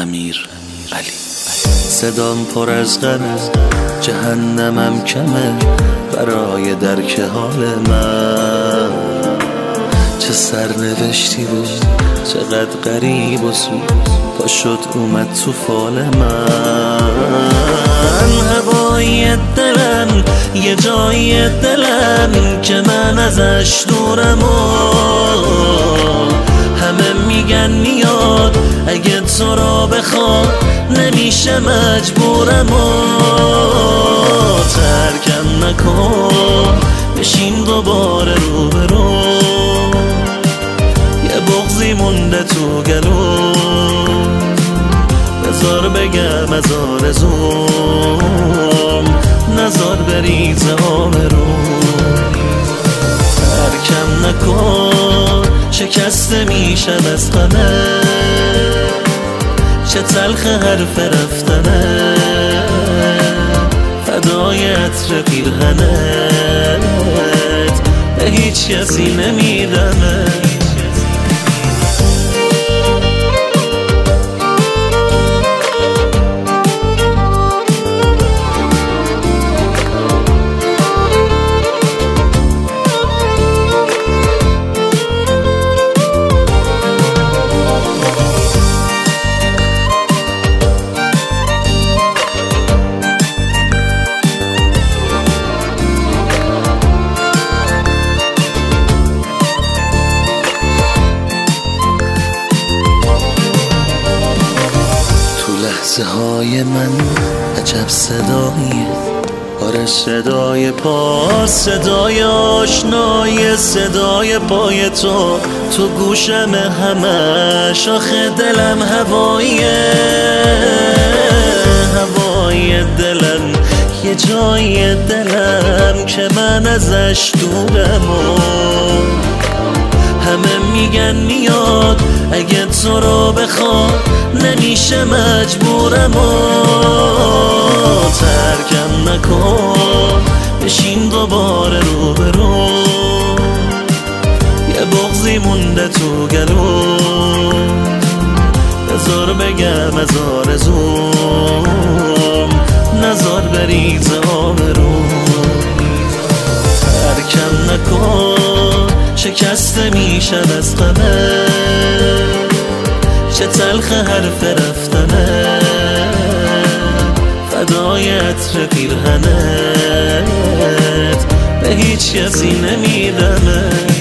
امیر علی. صدام پر از غمه، جهنمم کمه برای درک حال من. چه سرنوشتی بود، چقدر غریب و سود، پا شد اومد تو فال من. هوای دلم یه جای دلم که من ازش دورم و همه میگن میاد اگه تو را بخواد نمیشه مجبورم و ترکم نکن بشین دوباره روبرو. یه بغضی مونده تو گلو، بذار بگم از آرزوم، نذار بریز آبرو. ترکم نکن شکسته میشم از غمه، چه تلخ حرف رفتنه، فدای عطر پیرهنت به هیچ کسی نمیدمه. لحظه های من عجب صداییه، آره صدای پا، صدای آشنای، صدای پای تو تو گوشم همش. آخه دلم هواییه، هوای دلم یه جای دلم که من ازش دورم و همه میگن میاد اگه تو رو بخواد نمیشه مجبورم و ترکم نکن بشین دوباره روبرو. یه بغضی مونده تو گلو، بذار بگم از آرزوم، نذار بریز آبرو. ترکم نکن شکسته میشم از غمه، چه تلخ حرف رفتنه، فدای عطر پیرهنت به هیچ کسی نمیدمه.